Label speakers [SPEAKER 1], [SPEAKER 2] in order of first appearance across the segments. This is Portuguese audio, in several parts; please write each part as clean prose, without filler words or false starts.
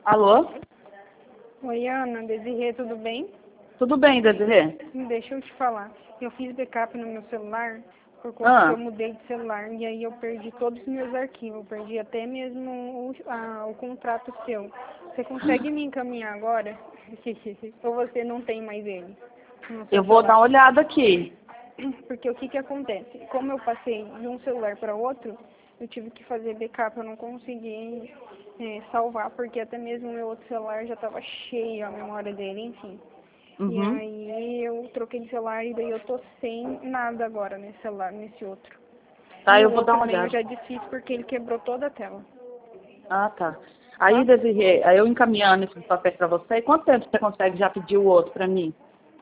[SPEAKER 1] Alô?
[SPEAKER 2] Oi, Ana, Desirê, tudo bem?
[SPEAKER 1] Tudo bem, Desirê?
[SPEAKER 2] Deixa eu te falar. Eu fiz backup no meu celular por conta que eu mudei de celular e aí eu perdi todos os meus arquivos. Eu perdi até mesmo o contrato seu. Você consegue me encaminhar agora? Ou você não tem mais ele no seu
[SPEAKER 1] Eu vou dar
[SPEAKER 2] celular?
[SPEAKER 1] uma olhada aqui.
[SPEAKER 2] Porque o que que acontece? Como eu passei de um celular para outro, eu tive que fazer backup. Eu não consegui salvar porque até mesmo o meu outro celular já estava cheio a memória dele, enfim. E
[SPEAKER 1] Uhum.
[SPEAKER 2] aí eu troquei de celular e daí eu tô sem nada agora nesse celular, nesse outro.
[SPEAKER 1] Tá,
[SPEAKER 2] E
[SPEAKER 1] eu
[SPEAKER 2] o
[SPEAKER 1] vou dar
[SPEAKER 2] outro
[SPEAKER 1] uma
[SPEAKER 2] também eu
[SPEAKER 1] olhada.
[SPEAKER 2] já desfiz porque ele quebrou toda a tela,
[SPEAKER 1] Ah, tá. Aí,
[SPEAKER 2] tá?
[SPEAKER 1] Desirê, aí eu encaminhando esses papéis pra você, quanto tempo você consegue já pedir o outro pra mim?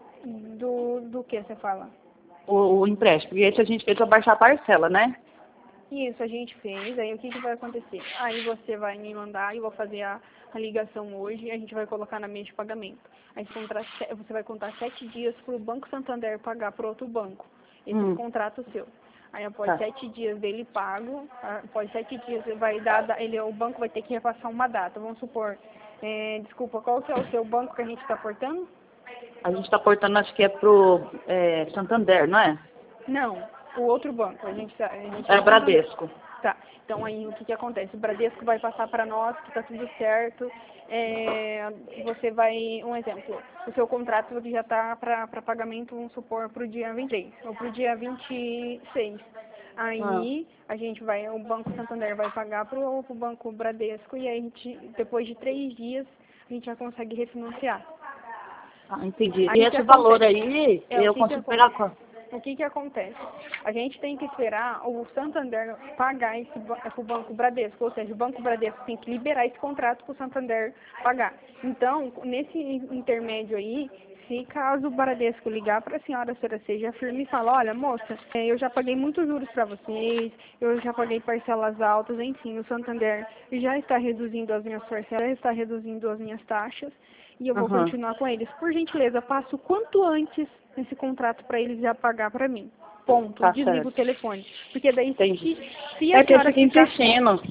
[SPEAKER 2] Do que você fala?
[SPEAKER 1] O empréstimo? Porque esse a gente fez pra baixar a parcela, né?
[SPEAKER 2] Isso a gente fez, aí o que que vai acontecer? Aí você vai me mandar, eu vou fazer a ligação hoje e a gente vai colocar na mesa de pagamento. Aí você vai contar 7 dias para o Banco Santander pagar para outro banco, esses contratos seus. Aí após
[SPEAKER 1] Tá.
[SPEAKER 2] 7 dias dele pago, após 7 dias vai dar, o banco vai ter que repassar uma data. Vamos supor, desculpa, qual que é o seu banco que a gente está portando?
[SPEAKER 1] A gente tá portando, acho que é pro Santander, não é?
[SPEAKER 2] Não, o outro banco. A gente
[SPEAKER 1] É
[SPEAKER 2] é
[SPEAKER 1] o
[SPEAKER 2] Santander.
[SPEAKER 1] Bradesco.
[SPEAKER 2] Tá. Então aí o que que acontece? O Bradesco vai passar para nós que tá tudo certo. Você vai, um exemplo, o seu contrato já está para pagamento, vamos supor, para o dia 23 ou para o dia 26.
[SPEAKER 1] Ah,
[SPEAKER 2] Aí a gente vai, o Banco Santander vai pagar para o Banco Bradesco e aí a gente, depois de 3 dias, a gente já consegue refinanciar.
[SPEAKER 1] entendi.
[SPEAKER 2] Aí
[SPEAKER 1] E
[SPEAKER 2] o que
[SPEAKER 1] esse valor
[SPEAKER 2] acontece?
[SPEAKER 1] aí,
[SPEAKER 2] O
[SPEAKER 1] eu
[SPEAKER 2] que que
[SPEAKER 1] consigo pegar
[SPEAKER 2] acontece?
[SPEAKER 1] quanto?
[SPEAKER 2] O que que acontece? A gente tem que esperar o Santander pagar para o Banco Bradesco, ou seja, o Banco Bradesco tem que liberar esse contrato para o Santander pagar. Então, nesse intermédio aí, se caso o Bradesco ligar para a senhora seja firme e falar, olha, moça, eu já paguei muitos juros para vocês, eu já paguei parcelas altas, enfim, o Santander já está reduzindo as minhas parcelas, já está reduzindo as minhas taxas, e eu vou
[SPEAKER 1] Aham.
[SPEAKER 2] continuar com eles. Por gentileza, passo o quanto antes esse contrato para eles já pagar para mim. Ponto.
[SPEAKER 1] Tá
[SPEAKER 2] Desliga o
[SPEAKER 1] certo.
[SPEAKER 2] telefone. Porque daí,
[SPEAKER 1] Entendi.
[SPEAKER 2] se
[SPEAKER 1] É
[SPEAKER 2] a
[SPEAKER 1] que eu
[SPEAKER 2] senhora
[SPEAKER 1] fiquei
[SPEAKER 2] ficar...
[SPEAKER 1] insistindo.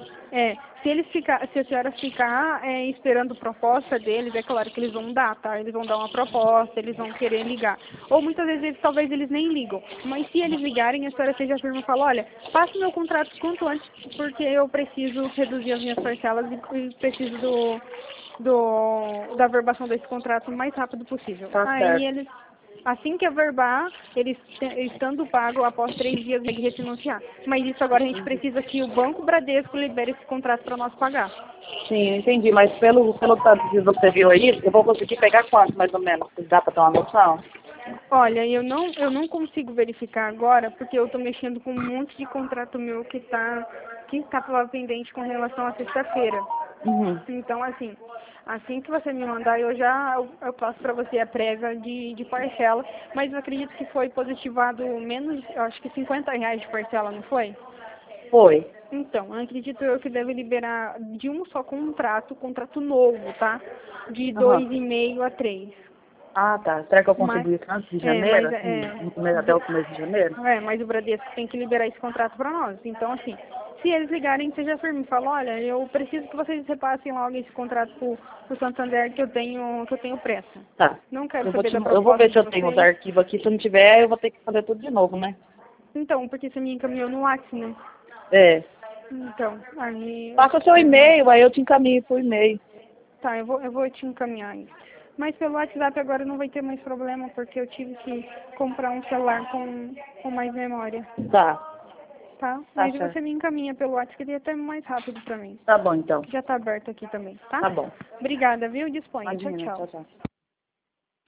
[SPEAKER 2] se a senhora ficar esperando proposta deles, é claro que eles vão dar, tá? Eles vão dar uma proposta, eles vão querer ligar. Ou muitas vezes, talvez eles nem ligam. Mas se eles ligarem, a senhora seja firme e fala, olha, passa o meu contrato quanto antes, porque eu preciso reduzir as minhas parcelas e preciso da averbação desse contrato o mais rápido possível.
[SPEAKER 1] Tá
[SPEAKER 2] Aí
[SPEAKER 1] certo.
[SPEAKER 2] eles, assim que averbar, eles estando pago, após 3 dias, tem que refinanciar. Mas isso agora a gente precisa que o Banco Bradesco libere esse contrato para nós pagar.
[SPEAKER 1] Sim, eu entendi, mas pelo tanto que você viu aí, eu vou conseguir pegar quanto, mais ou menos? Dá pra ter uma noção?
[SPEAKER 2] Olha, eu não consigo verificar agora, porque eu estou mexendo com um monte de contrato meu que tá pendente com relação à sexta-feira.
[SPEAKER 1] Uhum.
[SPEAKER 2] Então, assim que você me mandar, eu passo para você a prévia de parcela, mas eu acredito que foi positivado menos, eu acho que R$ 50 de parcela, não foi?
[SPEAKER 1] Foi.
[SPEAKER 2] Então, eu acredito eu que deve liberar de um só contrato novo, tá? De
[SPEAKER 1] Aham.
[SPEAKER 2] 2,5 a 3.
[SPEAKER 1] Ah, tá. Será que eu
[SPEAKER 2] Mas,
[SPEAKER 1] consigo isso antes de
[SPEAKER 2] é,
[SPEAKER 1] janeiro,
[SPEAKER 2] mas,
[SPEAKER 1] assim,
[SPEAKER 2] é,
[SPEAKER 1] no começo, até o começo de janeiro?
[SPEAKER 2] mas o Bradesco tem que liberar esse contrato para nós. Então, assim, se eles ligarem, seja firme, fala, olha, eu preciso que vocês repassem logo esse contrato pro Santander que eu tenho pressa.
[SPEAKER 1] Tá.
[SPEAKER 2] Não quero
[SPEAKER 1] Eu vou,
[SPEAKER 2] saber da
[SPEAKER 1] eu vou
[SPEAKER 2] proposta
[SPEAKER 1] ver se
[SPEAKER 2] de
[SPEAKER 1] eu tenho os
[SPEAKER 2] vocês.
[SPEAKER 1] arquivos aqui. Se eu não tiver, eu vou ter que fazer tudo de novo, né?
[SPEAKER 2] Então, porque você me encaminhou no WhatsApp, né?
[SPEAKER 1] É.
[SPEAKER 2] Então, aí,
[SPEAKER 1] Passa o seu e-mail, aí eu te encaminho pro e-mail.
[SPEAKER 2] tá, eu vou te encaminhar aí. Mas pelo WhatsApp agora não vai ter mais problema, porque eu tive que comprar um celular com mais memória,
[SPEAKER 1] Tá.
[SPEAKER 2] tá?
[SPEAKER 1] Tá
[SPEAKER 2] Mas
[SPEAKER 1] certo.
[SPEAKER 2] você me encaminha pelo WhatsApp, que ele é até mais rápido pra mim.
[SPEAKER 1] Tá bom, então.
[SPEAKER 2] Que já tá aberto aqui também, tá?
[SPEAKER 1] Tá bom.
[SPEAKER 2] Obrigada, viu? Disponha. Tchau,
[SPEAKER 1] Imagina.
[SPEAKER 2] tchau.
[SPEAKER 1] Tchau, tchau.